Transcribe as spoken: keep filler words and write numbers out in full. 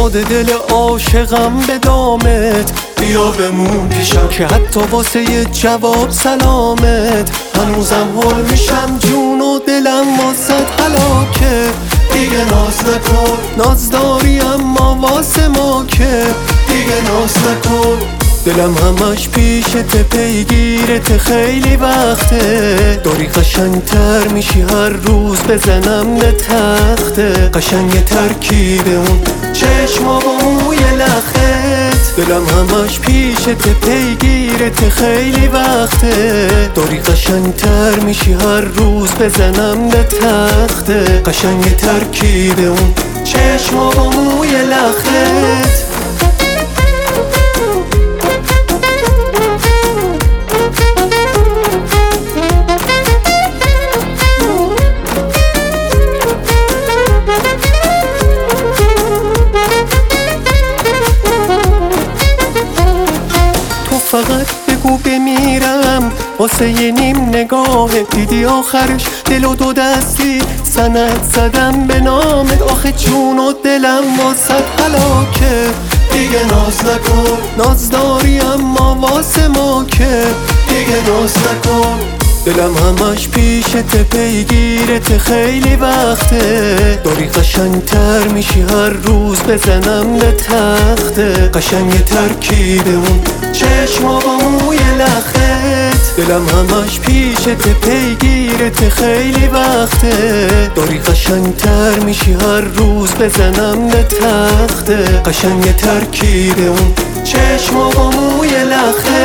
افتاده دل عاشقم به دامت، بیا بمون پیشم که حتی واسه یه جواب سلامت هنوزم حل میشم. جون و دلم واسه هلاکه، دیگه ناز نکن. ناز داری اما واسه ما که دیگه ناز نکن. دلم همش پیشت پیگیرت خیلی وقته، داری قشنگتر میشی هر روز بزنم به تخته. قشنگ ترکیب اون چشما با موی لخت، دلم همش پیشت پیگیرت خیلی وقته، داری قشنگتر میشی هر روز بزنم به تخته. قشنگ ترکیب اون چشما با موی لخت. فقط بگو بمیرم واسه یه نیم نگاه، دیدی آخرش دل و دو دستی سند زدم به نامت. آخه جون و دلم واسه هلاکه، دیگه ناز نکن. ناز داری اما واسه ما که دیگه ناز نکن. دلم همش پیشت پیگیرت خیلی وقته، داری قشنگتر میشی هر روز بزنم به تخته. قشنگ ترکیب اون چشما با موی لخت، دلم همش پیشت پیگیرت خیلی وقته، داری قشنگتر میشی هر روز بزنم به تخته. قشنگ ترکیب اون چشما با موی لخت.